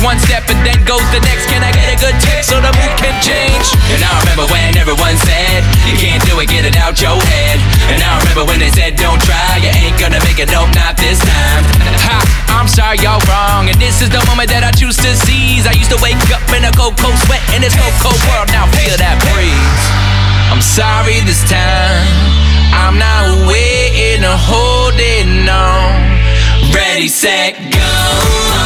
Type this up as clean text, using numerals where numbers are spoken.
one step and then goes the next. Can I get a good text so the mood can change? And I remember when everyone said, you can't do it, get it out your head. And I remember when they said, don't try, you ain't gonna make it, nope, not this time. Ha, I'm sorry, y'all wrong, and this is the moment that I choose to seize. I used to wake up in a cold, cold sweat in this cold, cold world, now feel that breeze. I'm sorry this time, I'm not waiting or holding on. Ready, set, go.